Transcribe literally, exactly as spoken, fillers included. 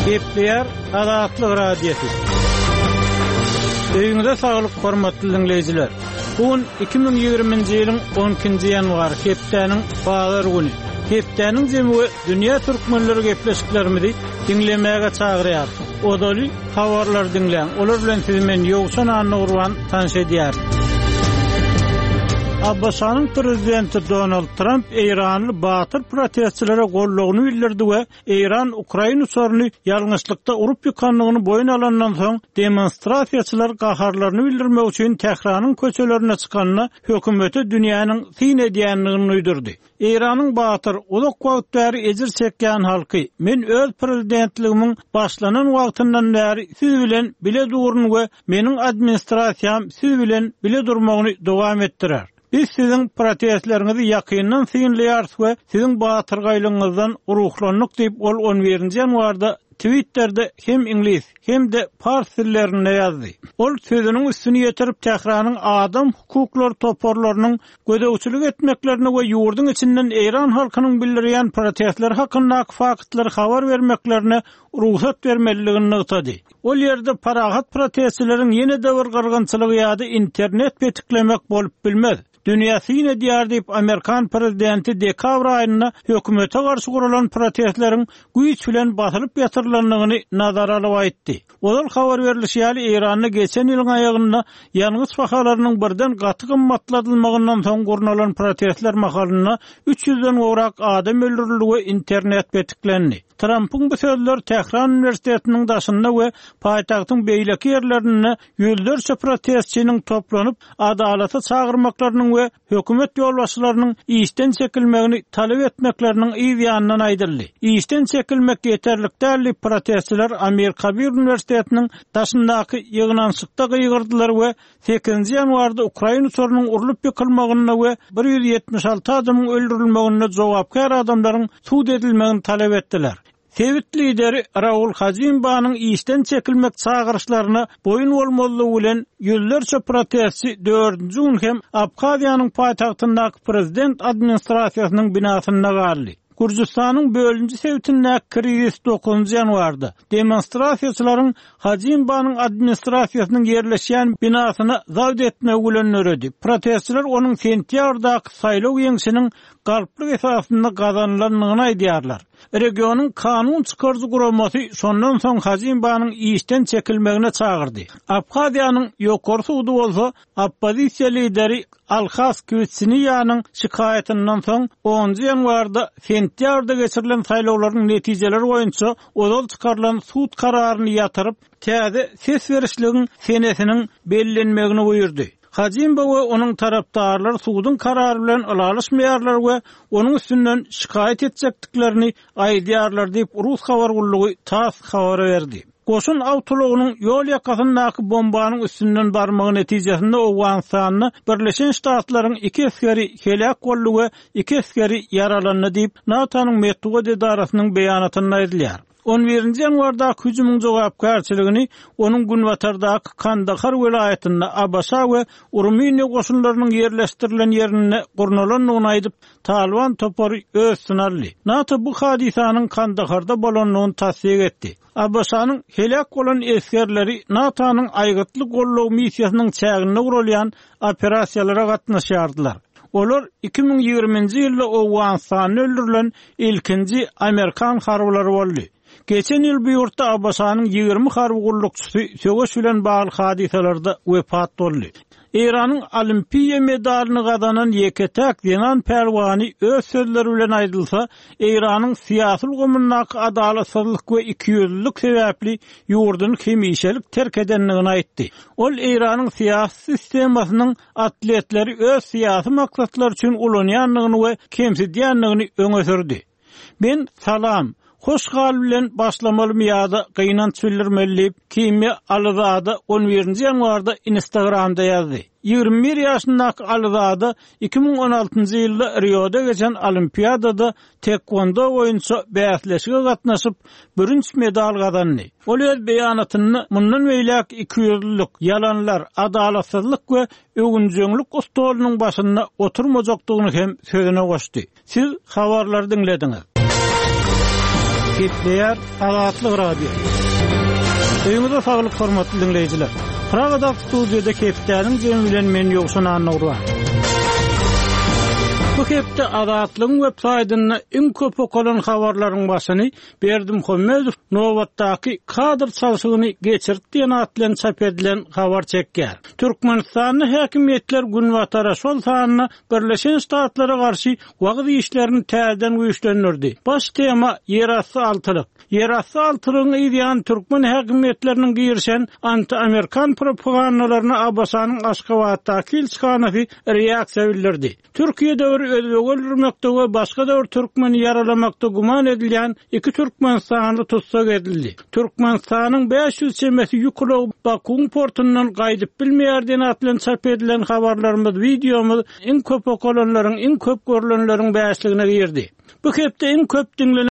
Gepleyer Adatlyk radiosu. Öýüňize saglyk, hormatly dinleýijiler. Bugün iki bin ýygrimiňji ýylyň on ikinji ýanwary hepdeniň baýlar güni. Hepdeniň jemgy dünýä türkmenleri gepleşiklerimizi dinlemäge çagyrýar. Odaly habarlar dinleýän. Olar bilen siz men ýogsan anlagurwan tanış edýär. Abbasanyň prezidenti Donald Trump İranly batyr protestçilere gollugyny bildirdi we İran Ukraina soruny ýalňyçlykda urup ýykanlygyny boyun alandan soň demonstrasiýaçylar gaharlaryny bildirmek üçin Tehranyň köçelerine çykanyna hökümeti dünýäniň fin edýänligini uýdurdy. İranyň batyr uluk wagtary ejir çekýän halky men öz prezidentligimiň başlanan wagtyndan bäri siz bilen bile durun we meniň administrasiýam siz bilen bile durmagyny dowam etdirer. Biz sizin protestlerinizi yakından sinirleyeriz ve sizin batırgaylığınızdan ruhlanlık deyip ol on birinji ýanwarda Twitter'de hem İngiliz hem de Fars dillerinde yazdı. Ol sözünün üstünü yetirip Tehranyň adam hukuklar toporlarynyň gödäwçilik etmeklerini we ýurdun içinden İran halkynyň bildirýän protestler hakyndaky faktlary habar vermeklerine ruhsat bermeliligini ýetdi. Ol ýerde parahat protestçileriň ýene-de bir gyrgynçylygy ýa-da internet betiklemek bolup bilmez. Dünýä ýene diýär diýip Amerikan prezidenti dekabr aýynda hökümete garşy guralan protestleriň güýç bilen basylyp ýatyrylanlygyny nazara alyp aýtdy. Olar habar berilýär İranyň geçen ýylyň aýagynda ýalňyz bahalarynyň birden gaty gymmatladylmagyndan soň gurnalan protestler mahalyna üç yüzden gowrak adam öldürildi we internet betiklendi. Trump'ın bu sözler Tehran Üniversitetiniň daşynda we paýtagtyň beýleki ýerlerinde ýüzlerçe protestçiniň toplanyp adalaty çagyrmaklarynyň we hökümet ýolbaşçylarynyň işden çekilmegini talep etmekleriniň ýanyndan aýdyldy. İşden çekilmek ýeterlik däl, protestçiler Amerika bir üniversitetiniň daşyndaky ýygnançykda gyýgyrdylar we sekizinji ýanwarda Ukraina sorunyň urulyp ýykylmagyna we bir ýüz ýetmiş alty adamyň öldürilmegine jogapkar adamlaryň suud edilmegini talep etdiler. Sewit lideri Raul Hazimbanyň işden çekilmek çağırışlaryna boyun bolmalylygy bilen ýüzlerçe protestçi dördünji gün hem Abhaziýanyň paýtagtyndaky prezident administrasiýasynyň binasyna garly. Gürjistanyň bölünji sewitinde kriz dokuzunji ýanwarda demonstrasiýaçylaryň Hazimbanyň administrasiýasynyň ýerleşýän binasyny zawd etmek bilen öredi. Protestçiler onuň sentýabrdaky saýlaw ýeňişiniň galplyk esasynda gazanylanyny aýdýarlar. Regionyň kanun çykarjy guramasy şondan soň Hazimbanyň işden çekilmegine çagyrdy. Abhaziýanyň ýokary sudy bolsa, oppozisiýa lideri Alhas Kvitsiniýanyň şikaýatynyň soň onunji ýanwarda sentýabrda geçirilen saýlawlaryň netijeleri boýunça odal çykarylan suud kararyny ýatyryp, täze ses berişligiň senesiniň bellenmegini buyurdy. Hazimba we onuň tarapdarlary suudun karary bilen alaşmaýarlar we onuň üstünden şikaýet etjekdiklerini aýdýarlar diýip Rus habar gullugy TASS habar berdi. Goşun awtologynyň ýol ýakasyndaky bombanyň üstünden barmagy netijesinde Owganstanyň Birleşen Ştatlaryň iki eskeri helak boldy we iki eskeri yaralandy diýip NATO'nyň Medwed edarasynyň beýanatynda aýdylýar. on birinji ýanwarda hüjümüň jogapkarçylygyny onuň Günwatardaky Kandahar welaýatynda Abasa we Urmeniýa goşunlarynyň ýerleşdirilen ýerine gurnalanyny aýdyp Taliban topory öz sınarly. NATO bu hadisanyň Kandaharda bolanlygyny tasdik etdi. Abasanyň helak bolan eskerleri NATO'nyň aýgytlyk gollaw missiýasynyň çägine gurulýan operasiýalara gatnaşýardylar. Olar iki bin ýygrimiňji ýylda Owganstanyň öldürilen ilkinji Amerikan harbylary boldy. Geçen ýyl bu ýurtda Abbasanyň ýygrimi harby gullukçysy söwüş bilen bagly hadiselerde wepat boldy. İranyň Olimpiýa medalyny gazanan Yeketek Zenan Perwany öz sözleri bilen aýdylsa, İranyň syýasy gumyndaky adalatsızlyk we ikiýüzlülük sebäpli ýurduny hemişelik terk edenligini aýtdy. Ol İranyň syýasy sistemasynyň atletleri öz syýasy maksatlar üçin ulanýanlygyny we kemsidýänligini öňe sürdi. Ben salam hoş gal bilen başlamaly ýa-da gynanç bildirmeli kimi Alzada on birinji ýanwarda Instagramda ýazdy. ýygrimi bir ýaşyndaky Alzada iki bin on altyncy ýylda Rio'da geçen Olimpiadada tekwondo boýunça bäsleşige gatnaşyp birinji medal gazandy. Ol öz beýanatyny mundan beýlek iki ýylluk ýalanlar, adalatsızlyk we öňünçilik ustalynyň başynda oturmajakdygyny hem sözüne goşdy. Siz habarlary dinlediňiz. Gepleyer Azatlyk Radio. Öýüňizde saglyk hormatly dinleýijiler. Pragada studiýada Kepdäniň jemi bilen men ýogşan anaglar. Bu hepde Azatlyk websaýtyna iň köp okulan habarlaryň başyny Berdim Hömmedow Nowatdaky kadr çalşygyny geçirdi diýen at bilen çap edilen habar çekýär. Türkmenistanyň häkimetler günwatara şol sanyna Birleşen Ştatlara garşy wagt işlerini täzeden güýçlendirdi. Baş tema ýerasty altylyk. Ýerasty altylygyň ýan türkmen häkimetleriniň girişen anti-Amerikan propagandalaryna Abbasanyň Aşgabatdaky ilçikanaty reaksiýa bildirdi. Türkiýede öldürmekde we başga da türkmen yaralamakda guman edilen iki Türkmenistanly tutsak edildi. Türkmenistanyň beş yüz çemesi ýükle Bakun portundan gaýdyp bilmeýärden atlan çap edilen habarlarymyz, videomyz iň köp okulanlaryň, iň köp görülenleriň bäşligine girdi. Bu hepde iň köp dinlenen